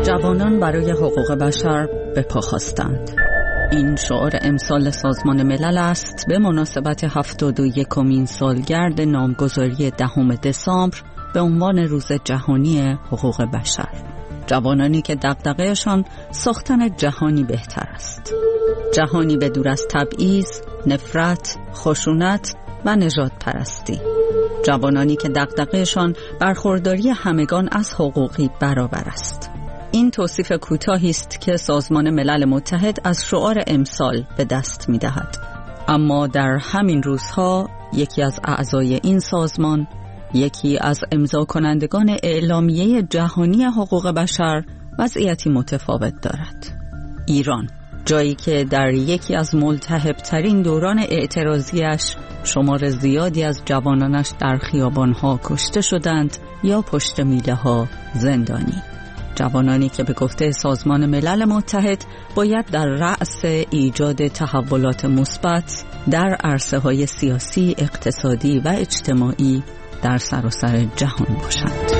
جوانان برای حقوق بشر به پا خواستند. این شعار امسال سازمان ملل است به مناسبت 71مین سالگرد نامگذاری 10 دسامبر به عنوان روز جهانی حقوق بشر. جوانانی که دغدغه‌شان ساختن جهانی بهتر است، جهانی بدور از تبعیض، نفرت، خشونت و نژاد پرستی. جوانانی که دغدغه‌شان برخورداری همگان از حقوقی برابر است. این توصیف کوتاهی است که سازمان ملل متحد از شعار امسال به دست می‌دهد. اما در همین روزها یکی از اعضای این سازمان، یکی از امضا کنندگان اعلامیه جهانی حقوق بشر، وضعیتی متفاوت دارد. ایران، جایی که در یکی از ملتهب‌ترین دوران اعتراضیش شمار زیادی از جوانانش در خیابان‌ها کشته شدند یا پشت میله‌ها زندانی. جوانانی که به گفته سازمان ملل متحد باید در رأس ایجاد تحولات مثبت در عرصه‌های سیاسی، اقتصادی و اجتماعی در سراسر جهان باشند.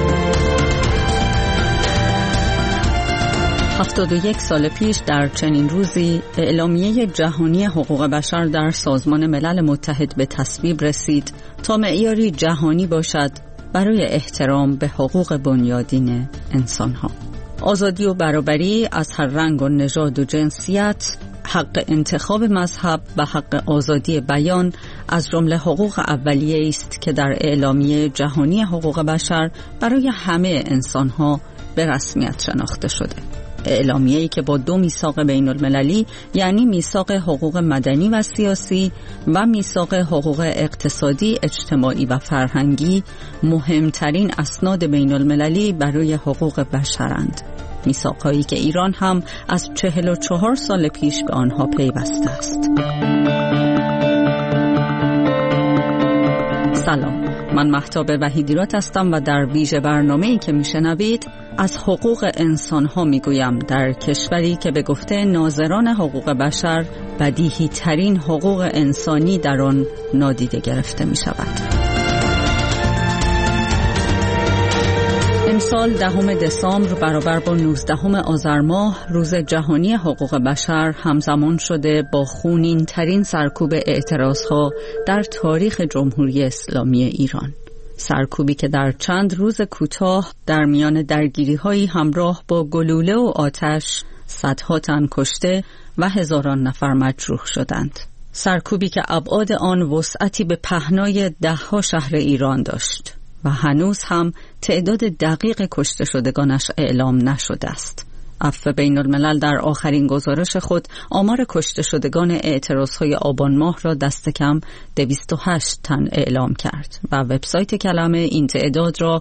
71 سال پیش در چنین روزی اعلامیه جهانی حقوق بشر در سازمان ملل متحد به تصویب رسید تا معیاری جهانی باشد برای احترام به حقوق بنیادین انسان‌ها. آزادی و برابری از هر رنگ و نژاد و جنسیت، حق انتخاب مذهب و حق آزادی بیان از جمله حقوق اولیه است که در اعلامیه جهانی حقوق بشر برای همه انسان‌ها به رسمیت شناخته شده. اعلامیه‌ای که با 2 میثاق بین‌المللی، یعنی میثاق حقوق مدنی و سیاسی و میثاق حقوق اقتصادی، اجتماعی و فرهنگی، مهمترین اسناد بین‌المللی برای حقوق بشرند. میثاق‌هایی که ایران هم از 44 سال پیش به آنها پیوسته است. سلام، من مهتاب وحیدیرات هستم و در ویژه برنامه‌ای که میشنوید از حقوق انسان‌ها میگویم در کشوری که به گفته ناظران حقوق بشر بدیهی ترین حقوق انسانی در آن نادیده گرفته میشود. امسال 10 دسامبر برابر با 19 آذر ماه روز جهانی حقوق بشر همزمان شده با خونین ترین سرکوب اعتراضها در تاریخ جمهوری اسلامی ایران. سرکوبی که در چند روز کوتاه در میان درگیری‌هایی همراه با گلوله و آتش صدها تن کشته و هزاران نفر مجروح شدند. سرکوبی که ابعاد آن وسعتی به پهنای 10 شهر ایران داشت و هنوز هم تعداد دقیق کشته شدگانش اعلام نشده است. عفو بین الملل در آخرین گزارش خود آمار کشته شدگان اعتراضهای آبان ماه را دست کم 208 تن اعلام کرد و وبسایت کلمه این تعداد را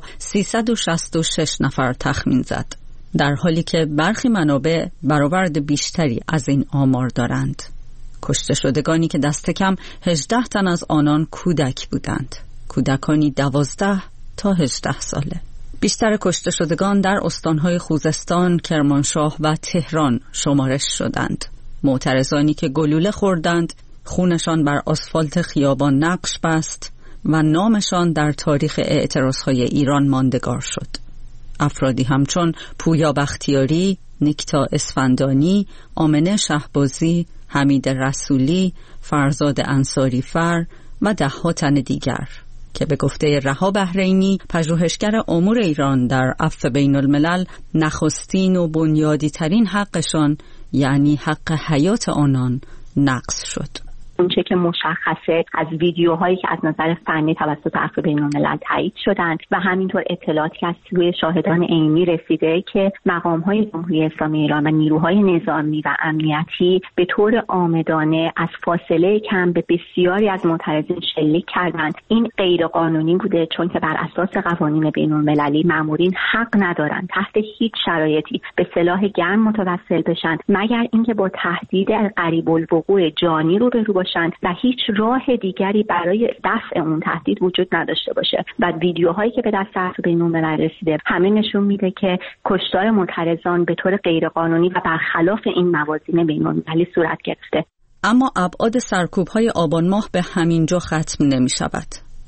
366 نفر تخمین زد، در حالی که برخی منابع برآورد بیشتری از این آمار دارند. کشته شدگانی که دست کم 18 تن از آنان کودک بودند، کودکانی 12 تا 18 ساله. بیشتر کشته شدگان در استانهای خوزستان، کرمانشاه و تهران شمارش شدند. معترضانی که گلوله خوردند، خونشان بر آسفالت خیابان نقش بست و نامشان در تاریخ اعتراضهای ایران ماندگار شد. افرادی همچون پویا بختیاری، نیکتا اسفندانی، آمنه شهبازی، حمید رسولی، فرزاد انصاری فر و 10 تن دیگر که به گفته رها بحرینی، پژوهشگر امور ایران در عفو بین الملل، نخستین و بنیادی ترین حقشان، یعنی حق حیات آنان، نقض شد. اونچه که مشخصه از ویدیوهایی که از نظر فنی توسط عفو بین‌الملل تایید شدند و همینطور اطلاعاتی که از سوی شاهدان عینی رسیده که مقام‌های جمهوری اسلامی ایران و نیروهای نظامی و امنیتی به طور عامدانه از فاصله کم به بسیاری از معترضین شلیک کردند. این غیر قانونی بوده، چون که بر اساس قوانین بین‌المللی مامورین حق ندارند تحت هیچ شرایطی به سلاح گرم متوسل بشن مگر اینکه با تهدید قریب الوقوع جانی روبرو باشند و هیچ راه دیگری برای دفع اون تهدید وجود نداشته باشه. و ویدیوهایی که به دست عفو بین‌الملل رسیده همه نشون میده که کشتار معترضان به طور غیرقانونی و برخلاف این موازین بین‌المللی صورت گرفته. اما ابعاد سرکوب‌های آبان ماه به همین جا ختم نمی‌شود.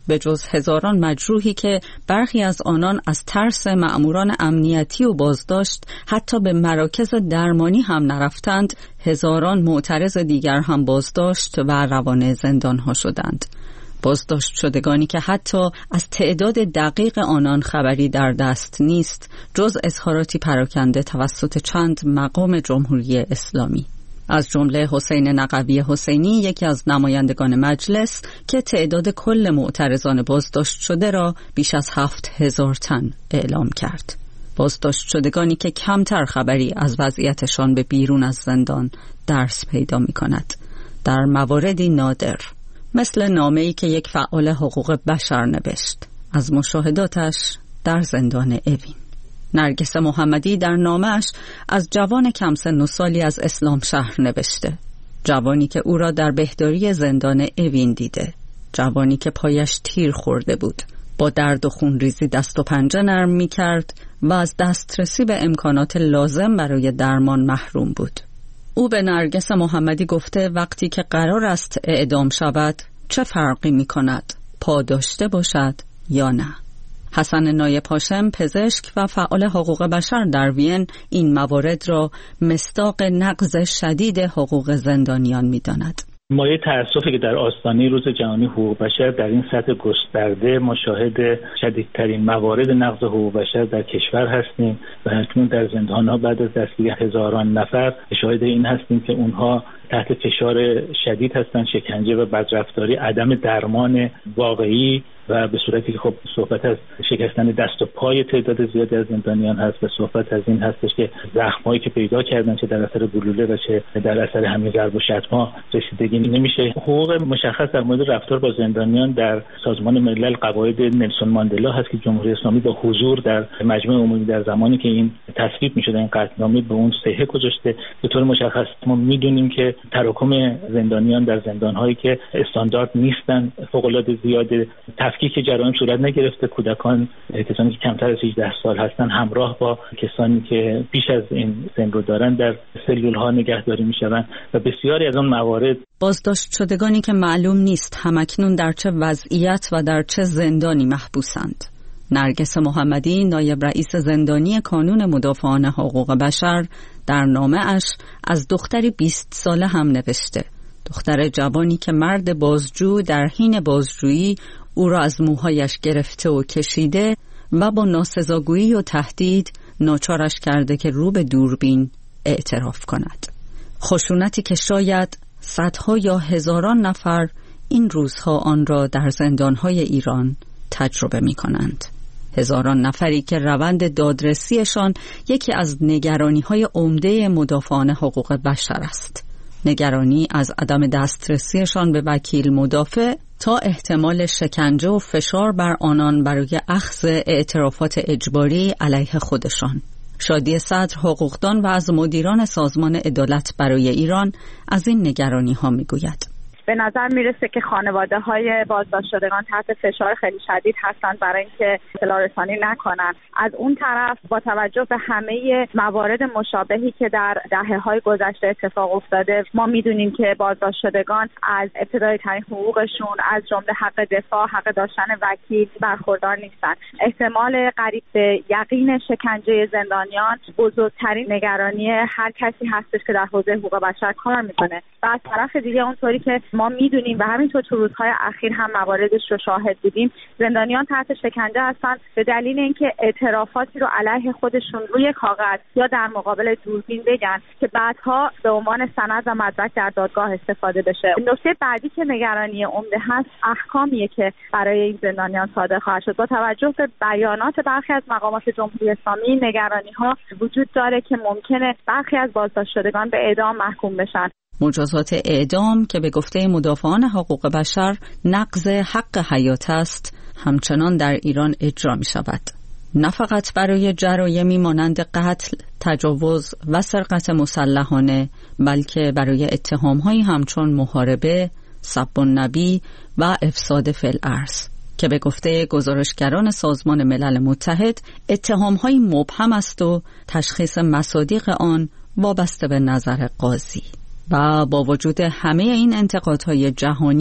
به جز هزاران مجروحی که برخی از آنان از ترس مأموران امنیتی و بازداشت حتی به مراکز درمانی هم نرفتند، هزاران معترض دیگر هم بازداشت و روانه زندانها شدند. بازداشت شدگانی که حتی از تعداد دقیق آنان خبری در دست نیست، جز اظهاراتی پراکنده توسط چند مقام جمهوری اسلامی. از جمله حسین نقوی حسینی، یکی از نمایندگان مجلس، که تعداد کل معترضان بازداشت شده را بیش از 7,000 تن اعلام کرد. بازداشت شدگانی که کمتر خبری از وضعیتشان به بیرون از زندان درس پیدا می کند. در مواردی نادر، مثل نامه‌ای که یک فعال حقوق بشر نوشت از مشاهداتش در زندان اوین. نرگس محمدی در نامه‌اش از جوان کم سن و سالی از اسلام شهر نوشته، جوانی که او را در بهداری زندان اوین دیده، جوانی که پایش تیر خورده بود، با درد و خونریزی دست و پنجه نرم می کرد و از دسترسی به امکانات لازم برای درمان محروم بود. او به نرگس محمدی گفته وقتی که قرار است اعدام شود چه فرقی می کند، پا داشته باشد یا نه. حسن نایب هاشم، پزشک و فعال حقوق بشر در وین، این موارد را مصداق نقض شدید حقوق زندانیان می داند. مایه تأسفی که در آستانه روز جهانی حقوق بشر در این سطح گسترده ما شاهد شدیدترین موارد نقض حقوق بشر در کشور هستیم و اکنون در زندان‌ها بعد از دستگیری هزاران نفر شاهد این هستیم که اونها تحت فشار شدید هستند، شکنجه و بدرفتاری، عدم درمان واقعی و به صورتی که خب صحبت از شکستن دست و پای تعداد زیادی از زندانیان هست و صحبت از این هستش که زخمایی که پیدا کردن چه در اثر گلوله و چه در اثر همین ضرب و شتم‌ها رسیدگی نمیشه. حقوق مشخص در مورد رفتار با زندانیان در سازمان ملل قواعد نلسون ماندلا هست که جمهوری اسلامی با حضور در مجمع عمومی در زمانی که این تصویب می‌شد این قطعنامه به اون صحه گذاشته. به طور مشخص ما می‌دونیم که تراکم زندانیان در زندان‌هایی که استاندارد نیستن فوق‌العاده زیاده، تفکیک جرایم صورت نگرفته، کودکان کسانی که کمتر از 18 سال هستن همراه با کسانی که بیش از این سن رو دارن در سلول‌ها نگهداری می‌شوند و بسیاری از اون موارد بازداشت شدگانی که معلوم نیست همکنون در چه وضعیت و در چه زندانی محبوسند. نرگس محمدی، نایب رئیس زندانی کانون مدافعان حقوق بشر، در نامه‌اش از دختری 20 ساله هم نوشته، دختر جوانی که مرد بازجو در حین بازجویی او را از موهایش گرفته و کشیده و با ناسزاگویی و تهدید ناچارش کرده که رو به دوربین اعتراف کند. خشونتی که شاید صدها یا هزاران نفر این روزها آن را در زندانهای ایران تجربه می کنند. هزاران نفری که روند دادرسیشان یکی از نگرانی‌های عمده مدافعان حقوق بشر است. نگرانی از عدم دسترسیشان به وکیل مدافع تا احتمال شکنجه و فشار بر آنان برای اخذ اعترافات اجباری علیه خودشان. شادی صدر، حقوقدان و از مدیران سازمان عدالت برای ایران از این نگرانی ها می گوید. به نظر میرسه که خانواده های بازداشت شدگان تحت فشار خیلی شدید هستند برای اینکه اطلاع رسانی نکنن. از اون طرف با توجه به همه موارد مشابهی که در دهه‌های گذشته اتفاق افتاده، ما میدونیم که بازداشت شدگان از ابتدای ترین حقوقشون از جمله حق دفاع، حق داشتن وکیل برخوردار نیستن. احتمال قریب به یقین شکنجه زندانیان بزرگترین نگرانی هر کسی هستش که در حوزه حقوق بشر کار میکنه. و از طرف دیگه اونطوری که ما میدونیم و همینطور تو روزهای اخیر هم مواردش رو شاهد بودیم، زندانیان تحت شکنجه هستن به دلیل اینکه اعترافاتی رو علیه خودشون روی کاغذ یا در مقابل دوربین بگن که بعدها به عنوان سند و مدرک در دادگاه استفاده بشه. نکته بعدی که نگرانی عمده هست، احکامیه که برای این زندانیان صادر خواهد شد. با توجه به بیانات برخی از مقامات جمهوری اسلامی، نگرانی‌ها وجود داره که ممکنه برخی از بازداشت شدگان به اعدام محکوم بشن. مجازات اعدام که به گفته مدافعان حقوق بشر نقض حق حیات است، همچنان در ایران اجرا می شود. نه فقط برای جرایمی مانند قتل، تجاوز و سرقت مسلحانه، بلکه برای اتهام‌هایی همچون محاربه، سب النبی و افساد فی الارض که به گفته گزارشگران سازمان ملل متحد اتهام‌های مبهم است و تشخیص مصادیق آن وابسته به نظر قاضی. و با وجود همه این انتقادهای جهانی،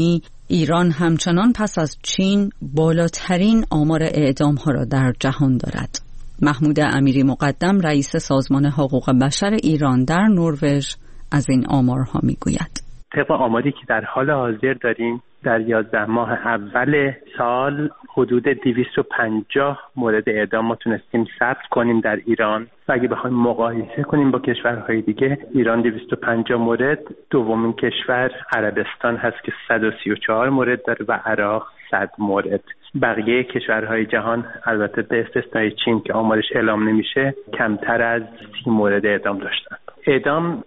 ایران همچنان پس از چین بالاترین آمار اعدام ها را در جهان دارد. محمود امیری مقدم رئیس سازمان حقوق بشر ایران در نروژ از این آمارها میگوید. طبق آماری که در حال حاضر داریم در 11 ماه اول سال حدود 250 مورد اعدام ما تونستیم ثبت کنیم در ایران و اگه بخوایم مقایسه کنیم با کشورهای دیگه ایران 250 مورد، دومین کشور عربستان هست که 134 مورد داره و عراق 100 مورد. بقیه کشورهای جهان البته به استثنای چین که آمارش اعلام نمیشه کمتر از 30 مورد اعدام داشتن. اعدام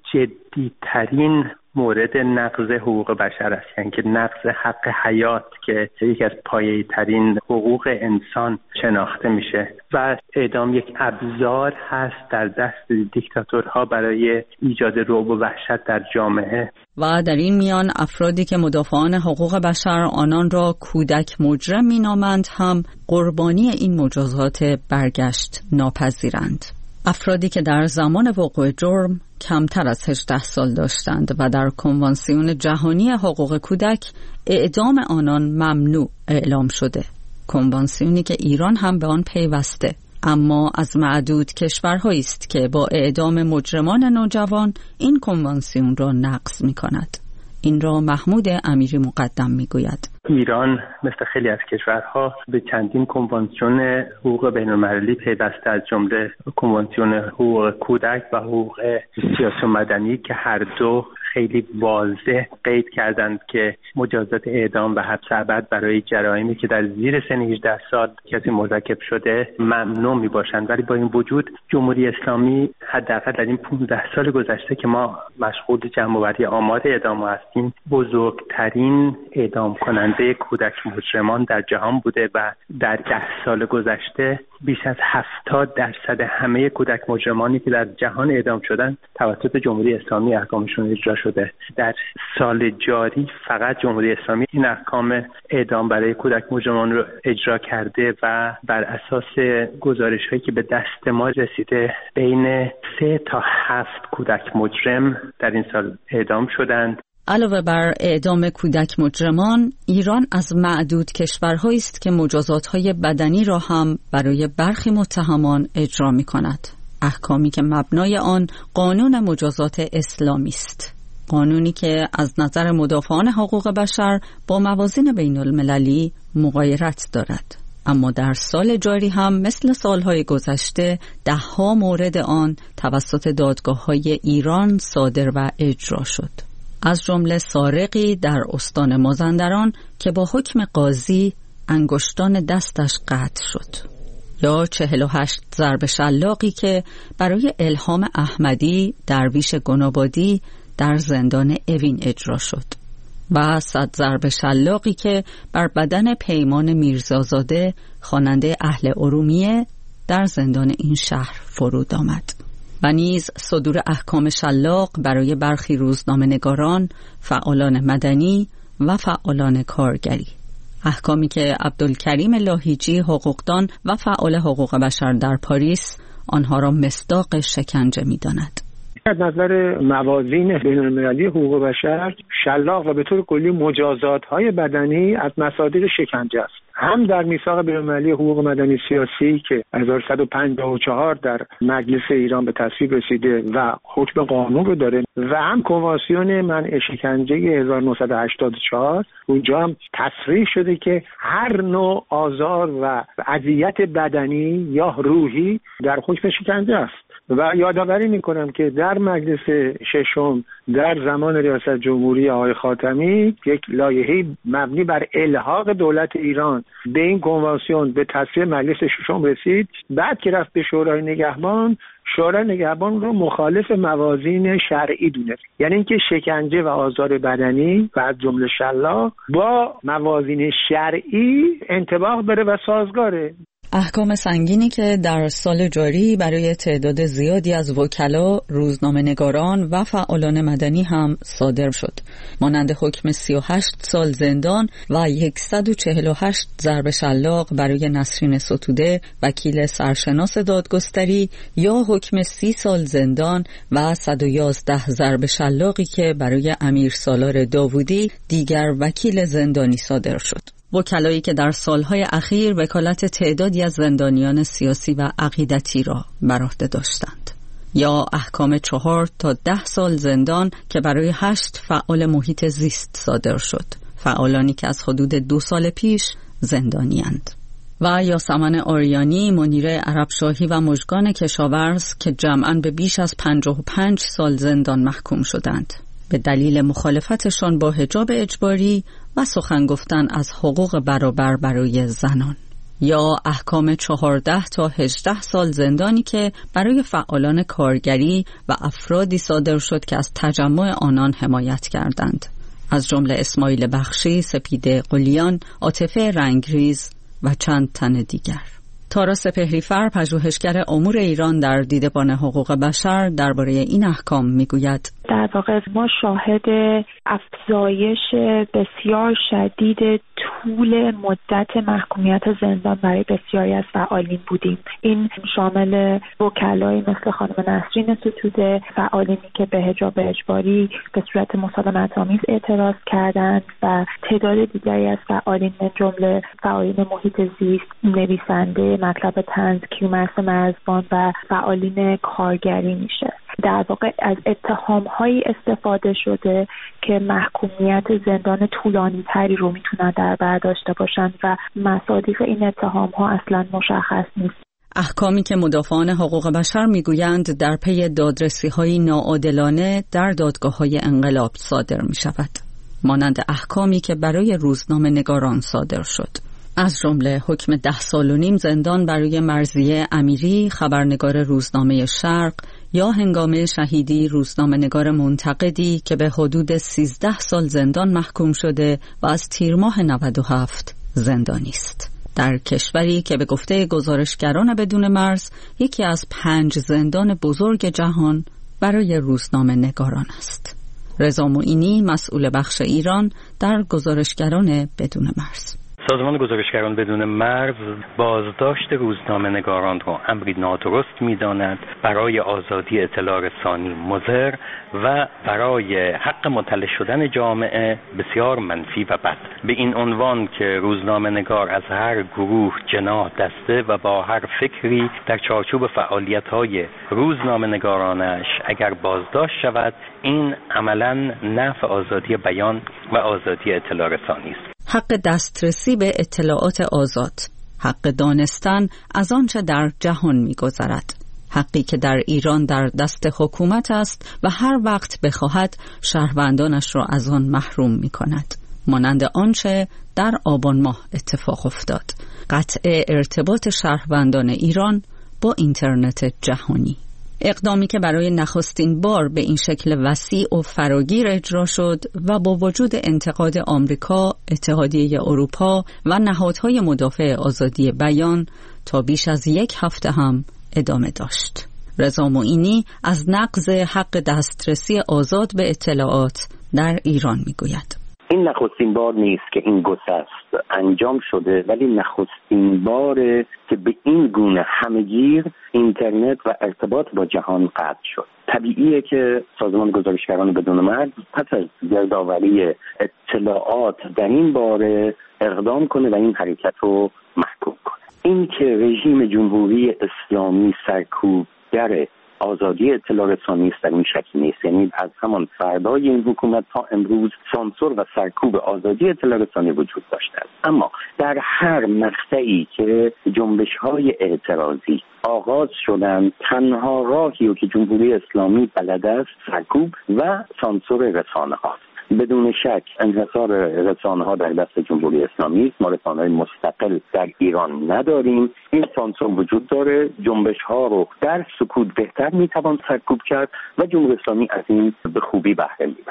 جدی‌ترین مورد نقض حقوق بشر است، یعنی که نقض حق حیات که یکی از پایه‌ترین حقوق انسان شناخته میشه و اعدام یک ابزار هست در دست دیکتاتورها برای ایجاد رعب و وحشت در جامعه. و در این میان افرادی که مدافعان حقوق بشر آنان را کودک مجرم مینامند هم قربانی این مجازات برگشت ناپذیرند. افرادی که در زمان وقوع جرم کمتر از 18 سال داشتند و در کنوانسیون جهانی حقوق کودک اعدام آنان ممنوع اعلام شده، کنوانسیونی که ایران هم به آن پیوسته، اما از معدود کشورهایی است که با اعدام مجرمان نوجوان این کنوانسیون را نقض می‌کند. این را محمود امیری مقدم میگوید. ایران مثل خیلی از کشورها به چندین کنوانسیون حقوق بین‌المللی پیوسته، از جمله کنوانسیون حقوق کودک و حقوق سیاسی و مدنی که هر دو خیلی واضح قید کردند که مجازات اعدام و حبس ابد برای جرایمی که در زیر سن 18 سال کسی مرتکب شده ممنوع می باشند. ولی با این وجود جمهوری اسلامی حداقل در این 15 سال گذشته که ما مشغول جمع‌آوری آمار اعدام هستیم بزرگترین اعدام کننده کودک مجرمان در جهان بوده و در 10 سال گذشته بیش از 70% همه کودک مجرمانی که در جهان اعدام شدن توسط جمهوری اسلامی احکامشون اجرا شده. در سال جاری فقط جمهوری اسلامی این احکام اعدام برای کودک مجرمان رو اجرا کرده و بر اساس گزارش‌هایی که به دست ما رسیده بین 3 تا 7 کودک مجرم در این سال اعدام شدند. علاوه بر اعدام کودک مجرمان، ایران از معدود کشورهایی است که مجازات‌های بدنی را هم برای برخی متهمان اجرا می‌کند. احکامی که مبنای آن قانون مجازات اسلامی است. قانونی که از نظر مدافعان حقوق بشر با موازین بین‌المللی مغایرت دارد. اما در سال جاری هم مثل سالهای گذشته 10 مورد آن توسط دادگاه‌های ایران صادر و اجرا شد. از جمله سارقی در استان مازندران که با حکم قاضی انگشتان دستش قطع شد، یا 48 ضرب شلاقی که برای الهام احمدی درویش گنابادی در زندان اوین اجرا شد و 100 ضرب شلاقی که بر بدن پیمان میرزازاده خواننده اهل ارومیه در زندان این شهر فرود آمد. و نیز صدور احکام شلاق برای برخی روزنامه‌نگاران، فعالان مدنی و فعالان کارگری. احکامی که عبدالکریم لاهیجی حقوقدان و فعال حقوق بشر در پاریس آنها را مصداق شکنجه می‌داند. از نظر موازین بین‌المللی حقوق بشر، شلاق و به طور کلی مجازات‌های بدنی از مصادیق شکنجه است. هم در میثاق بین‌المللی حقوق مدنی سیاسی که 1154 در مجلس ایران به تصویب رسیده و حکم قانون رو داره و هم کنوانسیون منع شکنجه 1984 اونجا هم تصریح شده که هر نوع آزار و اذیت بدنی یا روحی در حکم شکنجه است. و یادآوری میکنم که در مجلس ششم در زمان ریاست جمهوری آقای خاتمی یک لایحه مبنی بر الحاق دولت ایران به این کنوانسیون به تصویب مجلس ششم رسید. بعد که رفت به شورای نگهبان، شورای نگهبان رو مخالف موازین شرعی دونست، یعنی اینکه شکنجه و آزار بدنی و از جمله شلاق با موازین شرعی انطباق بره و سازگاره. احکام سنگینی که در سال جاری برای تعداد زیادی از وکلا، روزنامه‌نگاران و فعالان مدنی هم صادر شد، مانند حکم 38 سال زندان و 148 ضرب شلاق برای نسرین ستوده، وکیل سرشناس دادگستری، یا حکم 30 سال زندان و 111 ضرب شلاقی که برای امیر سالار داوودی، دیگر وکیل زندانی، صادر شد. وکلایی که در سالهای اخیر وکالت تعدادی از زندانیان سیاسی و عقیدتی را بر عهده داشتند. یا احکام 4 تا 10 سال زندان که برای 8 فعال محیط زیست صادر شد، فعالانی که از حدود 2 سال پیش زندانی‌اند. و یاسمن آریانی، منیر عربشاهی و مژگان کشاورز که جمعاً به بیش از 55 سال زندان محکوم شدند به دلیل مخالفتشان با حجاب اجباری و سخن گفتن از حقوق برابر برای زنان. یا احکام 14 تا 18 سال زندانی که برای فعالان کارگری و افرادی صادر شد که از تجمع آنان حمایت کردند، از جمله اسماعیل بخشی، سپیده قلیان، عاطفه رنگریز و چند تن دیگر. تارا سپهریفر، پژوهشگر امور ایران در دیدبان حقوق بشر، درباره این احکام میگوید: در واقع ما شاهد افزایش بسیار شدید طول مدت محکومیت زندان برای بسیاری از فعالین بودیم. این شامل وکلایی مثل خانم نسرین ستوده، فعالینی که به حجاب اجباری به صورت مسالمت‌آمیز اعتراض کردند و تعداد دیگری از فعالین من جمله فعالین محیط زیست، نویسنده، مطلب طنز، کیومرث مرزبان و فعالین کارگری میشه. در واقع از اتهام‌هایی استفاده شده که محکومیت زندان طولانی تری رو میتونن در بر داشته باشند و مصادیق این اتهام‌ها اصلا مشخص نیست. احکامی که مدافعان حقوق بشر میگویند در پی دادرسی‌های ناعادلانه در دادگاه‌های انقلاب صادر می‌شود، مانند احکامی که برای روزنامه‌نگاران صادر شد، از جمله حکم 10 سال و نیم زندان برای مرضیه امیری، خبرنگار روزنامه شرق، یا هنگامه شهیدی، روزنامه‌نگار منتقدی که به حدود 13 سال زندان محکوم شده و از تیر ماه 97 زندانی است. در کشوری که به گفته گزارشگران بدون مرز یکی از 5 زندان بزرگ جهان برای روزنامه‌نگاران است. رضا معینی، مسئول بخش ایران در گزارشگران بدون مرز: سازمان گزارشگران بدون مرز بازداشت روزنامه‌نگاران را امری نادرست می‌داند، برای آزادی اطلاع رسانی مضر و برای حق مطلع شدن جامعه بسیار منفی و بد. به این عنوان که روزنامه‌نگار از هر گروه، جناح، دسته و با هر فکری در چارچوب فعالیت‌های روزنامه‌نگارانش اگر بازداشت شود، این عملاً نفی آزادی بیان و آزادی اطلاع رسانی است. حق دسترسی به اطلاعات آزاد، حق دانستن از آنچه در جهان می‌گذرد، حقی که در ایران در دست حکومت است و هر وقت بخواهد شهروندانش را از آن محروم می‌کند، مانند آنچه در آبان ماه اتفاق افتاد: قطع ارتباط شهروندان ایران با اینترنت جهانی. اقدامی که برای نخستین بار به این شکل وسیع و فراگیر اجرا شد و با وجود انتقاد آمریکا، اتحادیه اروپا و نهادهای مدافع آزادی بیان تا بیش از 1 هفته هم ادامه داشت. رضا معینی از نقض حق دسترسی آزاد به اطلاعات در ایران میگوید: این نخستین بار نیست که این گسست انجام شده، ولی نخستین باره که به این گونه همه‌گیر اینترنت و ارتباط با جهان قطع شد. طبیعیه که سازمان گزارشگران بدون مرز پس از گردآوری اطلاعات در این باره اقدام کنه و این حرکت رو محکوم کنه. این که رژیم جمهوری اسلامی سرکوبگر آزادی اطلاع رسانی است در این شک نیست. یعنی از همان فردای این حکومت تا امروز سانسور و سرکوب آزادی اطلاع رسانی وجود داشته است. اما در هر مقطعی که جنبش‌های اعتراضی آغاز شدند، تنها راهی که جمهوری اسلامی بلد است سرکوب و سانسور رسانه‌ها است. بدون شک انحصار رسانه‌ها در دست جمهوری اسلامی است. ما رسانه‌های مستقل در ایران نداریم. این سانسور وجود داره. جنبش‌ها رو در سکوت بهتر می‌توان سرکوب کرد و جمهوری اسلامی از این به خوبی بهره می‌بره.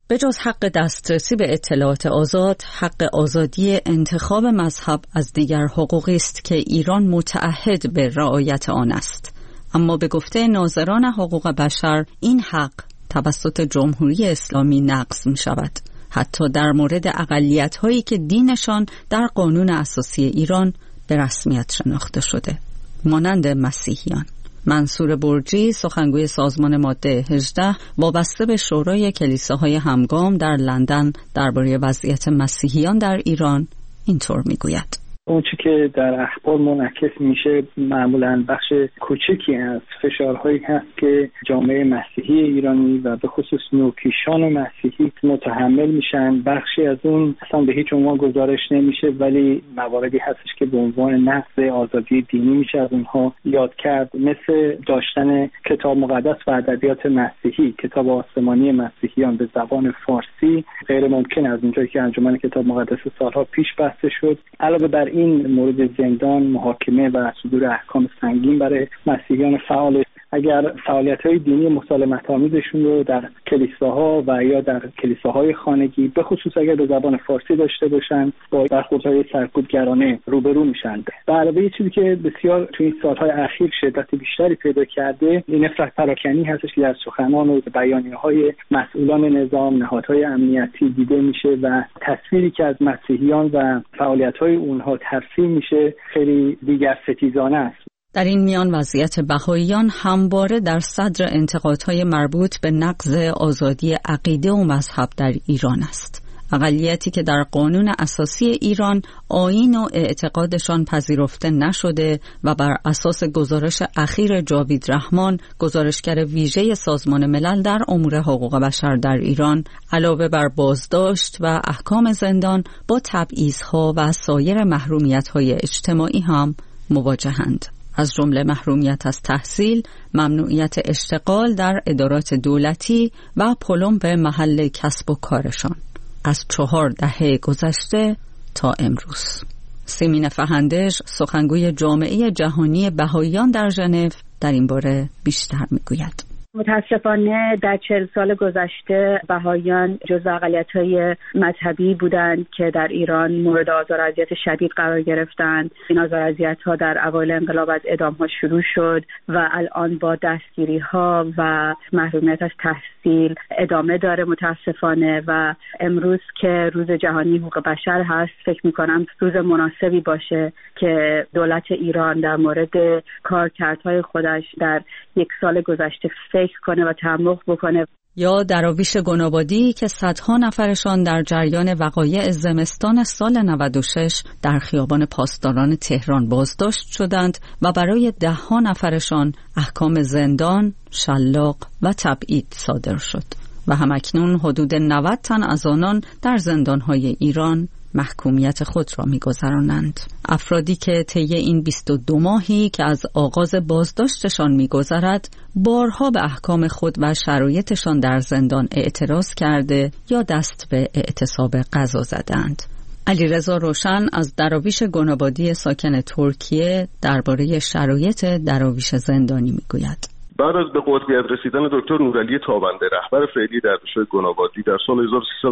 به جز حق دسترسی به اطلاعات آزاد، حق آزادی انتخاب مذهب از دیگر حقوقی است که ایران متعهد به رعایت آن است. اما به گفته ناظران حقوق بشر این حق توسط جمهوری اسلامی نقض می شود، حتی در مورد اقلیت‌هایی که دینشان در قانون اساسی ایران به رسمیت شناخته شده، مانند مسیحیان. منصور برجی، سخنگوی سازمان ماده 18 وابسته به شورای کلیساهای همگام در لندن درباره وضعیت مسیحیان در ایران اینطور میگوید: اون چی که در اخبار منعکس میشه معمولاً بخش کوچکی از فشارهایی هست که جامعه مسیحی ایرانی و به خصوص نوکیشان مسیحی متحمل میشن. بخشی از اون اصلا به هیچ عنوان گزارش نمیشه، ولی مواردی هستش که به عنوان نقض آزادی دینی میشه از اونها یاد کرد، مثل داشتن کتاب مقدس و ادبیات مسیحی، کتاب آسمانی مسیحیان به زبان فارسی غیر ممکن از اونجایی که انجمن کتاب مقدس سالها پیش بسته شد. علاوه بر این مورد زندان، محاکمه و صدور احکام سنگین برای مسیحیان فعال. اگر فعالیت‌های دینی مسالمت‌آمیزشون رو در کلیساها و یا در کلیساهای خانگی به خصوص اگر به زبان فارسی داشته باشن، با برخوردهای سرکوبگرانه روبرو میشن. به علاوه چیزی که بسیار توی این سال‌های اخیر شدت بیشتری پیدا کرده، این نفرت پراکنی هستش که در سخنان و بیانیه‌های مسئولان نظام، نهادهای امنیتی دیده میشه و تصویری که از مسیحیان و فعالیت‌های اونها ترسیم میشه خیلی دیگر ستیزانه است. در این میان وضعیت بهائیان همواره در صدر انتقادهای مربوط به نقض آزادی عقیده و مذهب در ایران است. اقلیتی که در قانون اساسی ایران آیین و اعتقادشان پذیرفته نشده و بر اساس گزارش اخیر جاوید رحمان، گزارشگر ویژه سازمان ملل در امور حقوق بشر در ایران، علاوه بر بازداشت و احکام زندان با تبعیض‌ها و سایر محرومیت‌های اجتماعی هم مواجهند. از جمله محرومیت از تحصیل، ممنوعیت اشتغال در ادارات دولتی و پلم به محل کسب و کارشان از 4 دهه گذشته تا امروز. سیمین فهندش، سخنگوی جامعه جهانی بهائیان در ژنو، در این باره بیشتر میگوید. متاسفانه در 40 سال گذشته بهائیان جزو اقلیت‌های مذهبی بودند که در ایران مورد آزار و اذیت شدید قرار گرفتند. این آزار و اذیت‌ها در اوایل انقلاب از اعدام‌ها شروع شد و الان با دستگیری‌ها و محرومیت از تحصیل ادامه داره متاسفانه. و امروز که روز جهانی حقوق بشر هست، فکر می‌کنم روز مناسبی باشه که دولت ایران در مورد کارکردهای خودش در 1 سال گذشته فکر کنه و تعمق بکنه. یا دراویش گنابادی که صدها نفرشان در جریان وقایع زمستان سال 96 در خیابان پاسداران تهران بازداشت شدند و برای 10 نفرشان احکام زندان، شلاق و تبعید صادر شد و همکنون حدود 90 تن از آنان در زندانهای ایران محکومیت خود را می‌گذرانند. افرادی که طی این 22 ماهی که از آغاز بازداشتشان می‌گذرد، بارها به احکام خود و شرایطشان در زندان اعتراض کرده یا دست به اعتصاب غذا زدند. علیرضا روشن از دراویش گنابادی ساکن ترکیه درباره شرایط دراویش زندانی می‌گوید. بعد از به قطبیت رسیدن دکتر نورعلی تابنده، رهبر فعلی درویش‌های گنابادی در سال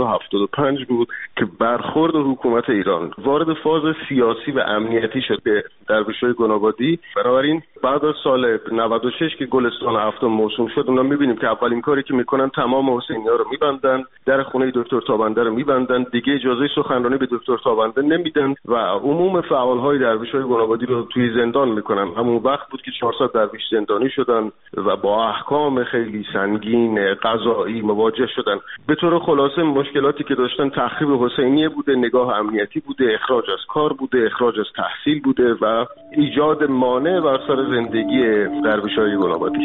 1375 بود که برخورد حکومت ایران وارد فاز سیاسی و امنیتی شد به درویش‌های گنابادی. بنابراین بعد از سال 96 که گلستان هفتم موسوم شد، اونا می‌بینیم که اولین کاری که می‌کنن تمام حسینی‌ها رو می‌بندن، در خونه دکتر تابنده رو می‌بندن، دیگه اجازه سخنرانی به دکتر تابنده نمیدن و عموم فعال‌های درویش‌های گنابادی رو توی زندان می‌کنن. همون وقت بود که 400 درویش زندانی شدن و با احکام خیلی سنگین قضایی مواجه شدن. به طور خلاصه مشکلاتی که داشتن تخریب حسینیه بوده، نگاه امنیتی بوده، اخراج از کار بوده، اخراج از تحصیل بوده و ایجاد مانع بر سر زندگی درویش‌های گنابادی.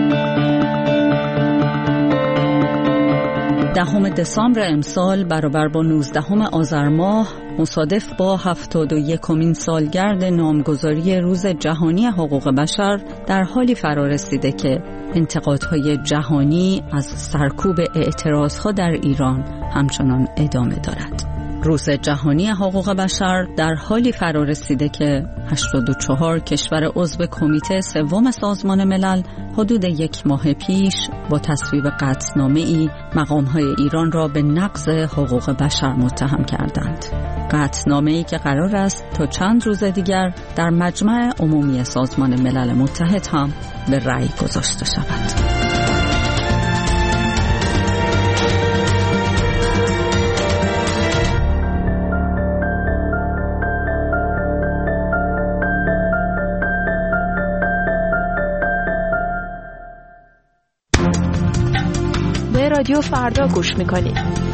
10 دسامبر امسال برابر با 19 آذر ماه مصادف با 71مین سالگرد نامگذاری روز جهانی حقوق بشر در حالی فرا رسیده که انتقادهای جهانی از سرکوب اعتراضها در ایران همچنان ادامه دارد. روز جهانی حقوق بشر در حالی فرا رسیده که 84 کشور عضو کمیته سوم سازمان ملل حدود 1 ماه پیش با تصویب قطعنامه‌ای مقام‌های ایران را به نقض حقوق بشر متهم کردند. قطعنامه‌ای که قرار است تا چند روز دیگر در مجمع عمومی سازمان ملل متحد هم به رأی گذاشته شود. رادیو فردا گوش میکنید.